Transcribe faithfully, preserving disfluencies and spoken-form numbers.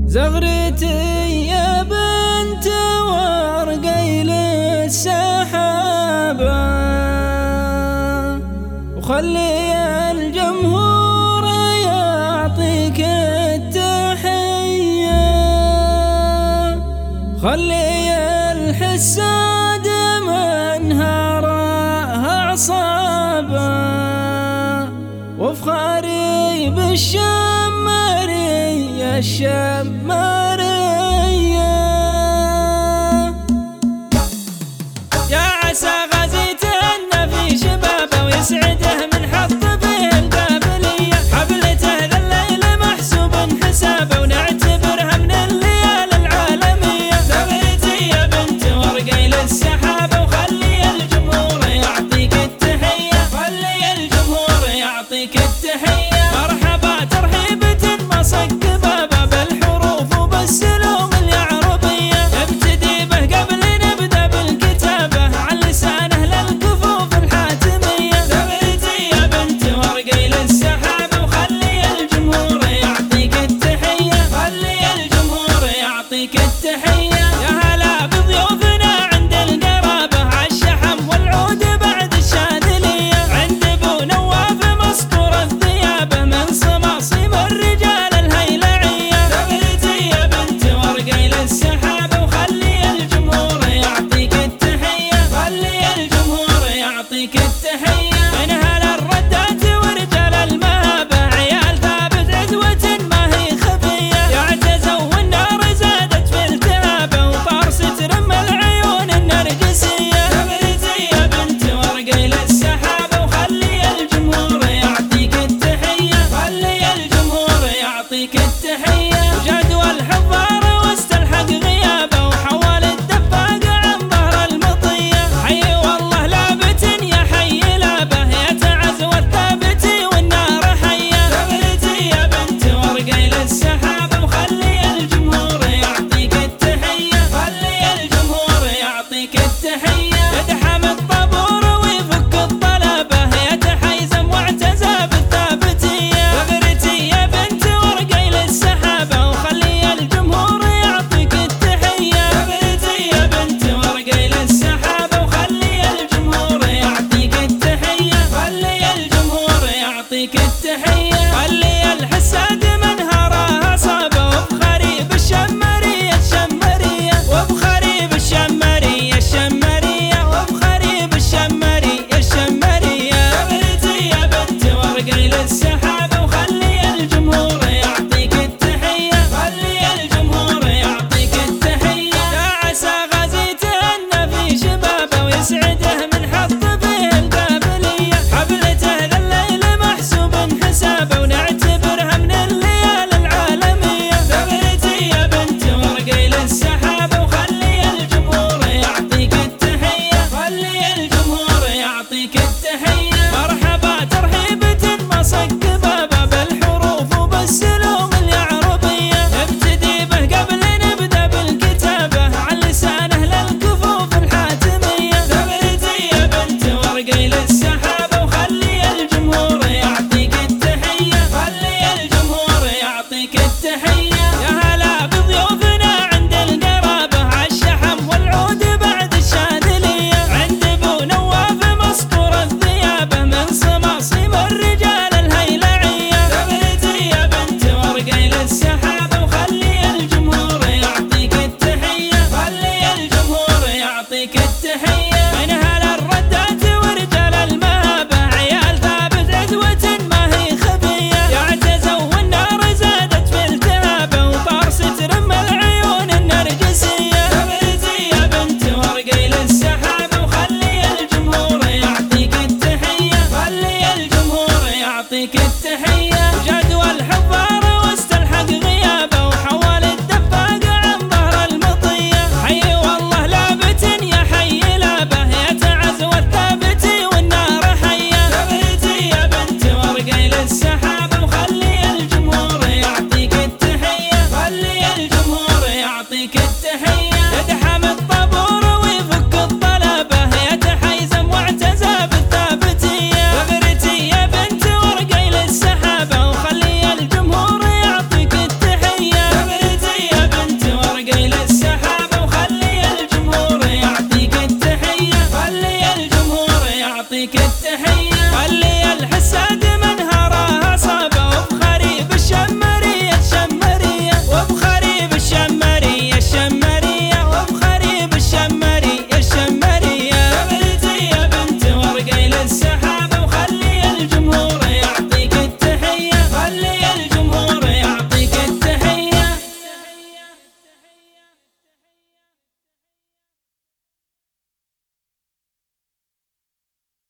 زغرتي يا بنت ورقيل السحابة، وخلي الجمهور يعطيك التحية، خلي الحساد منهارها عصابة، وفخاري بالشمرية الشمرية. يا عسى غزيتنا في شبابه ويسعده من حظ به القابلية، حفلته ذا الليل محسوب حسابه ونعتبرها من الليالي العالمية. زغرتي يا بنت ورقيل السحابة، وخلي الجمهور يعطيك التحية، خلي الجمهور يعطيك التحية. مرحبا ترحيبة مصقبة بالحروف وبالسلوم اليعربية، نبتدي به قبل نبدأ بالكتابة عن لسانه للكفوف الحاتمية. زغرتي يا بنت ورقيل السحابة، وخلي الجمهور يعطيك التحية، خلي الجمهور يعطيك التحية. يا هلا بضيوفنا عند القرابة عالشحم والعود بعد الشاذلية، عند ابو نواف مسطور الثيابة من صماصيم الرجال الهيلعية. زغرتي يا بنت ورقيل السحابة، وخلي الجمهور يعطيك التحية، خلي الجمهور يعطيك التحية. من اهل الردات ورجال المهابة عيال ثابت عدوة ما هي خفية، يعتزوا والنار زادت في التهابة وطار سترم العيون النرجسية. زغرتي يا بنت ورقيل السحابة، وخلي الجمهور يعطيك التحية، خلي الجمهور يعطيك التحية. وجدوى الحضار واستلحق غيابه، وحول الدباق عن ظهر المطية. حي والله لابت يا حي لابه، يتعز والثابت والنار حية. زغرتي يا بنت ورقيل السحابة، وخلي الجمهور يعطيك التحية، خلي الجمهور يعطيك التحية. يدحم الطابور ويفك الطلبة، يتحيزم واعتزى بالثابتية. زغرتي يا بنت ورقيل السحابة، وخلي الجمهور يعطيك التحية. زغرتي يا بنت ورقيل السحابة، وخلي الجمهور يعطيك التحية، خلي الجمهور يعطيك التحية. خلي الحساد منهارها صابة، وبخاري بالشمرية الشمرية، وبخاري بالشمرية الشمرية، وبخاري بالشمرية الشمرية. زغرتي يا بنت ورقيل السحابة، وخلي الجمهور يعطيك التحية، خلي الجمهور يعطيك التحية. يا عسى غزيتنا في شبابه ويسعده من حظ به القابلية، حفلته ذا الليل محسوب حسابه ونعتبرها من الليالي العالمية. زغرتي يا بنت ورقيل السحابة، وخلي الجمهور يعطيك التحية، خلي الجمهور يعطيك التحية. مرحبا ترحيبة مصقبة بالحروف وبالسلوم اليعربية، نبتدي به قبل نبدأ بالكتابة عن لسانه للكفوف الحاتمية. زغرتي يا بنت ورقيل السحابة، وخلي الجمهور يعطيك التحية، خلي الجمهور يعطيك التحية. يا هلا بضيوفنا عند القرابة عالشحم والعود بعد الشاذلية، عند ابو نواف مسطور الثيابة من صماصيم الرجال الهيلعية. زغرتي يا بنت ورقيل السحابة، وخلي الجمهور يعطيك التحية، خلي الجمهور يعطيك التحية. من اهل الردات ورجال المهابة عيال ثابت عدوة ما هي خفية، يعتزوا والنار زادت في التهابة وطار سترم العيون النرجسية. زغرتي يا بنت تحية. خلي الحساد